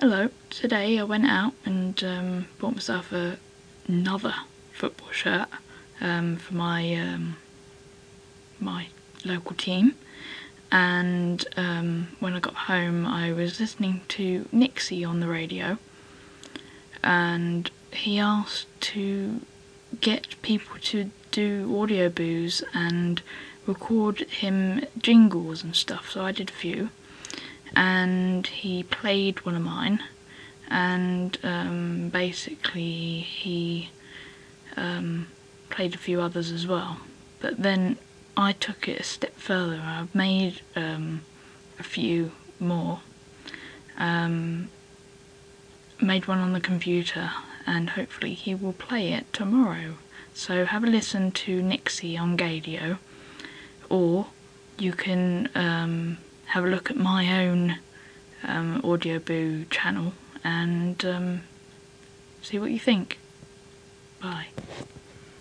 Hello, today I went out and bought myself another football shirt for my my local team, and when I got home I was listening to Nixie on the radio, and he asked to get people to do audio boos and record him jingles and stuff, so I did a few. And he played one of mine, and basically he played a few others as well. But then I took it a step further. I've made a few more. Made one on the computer, and hopefully he will play it tomorrow. So have a listen to Nixie on Gadio, or you can have a look at my own Audioboo channel and see what you think. Bye.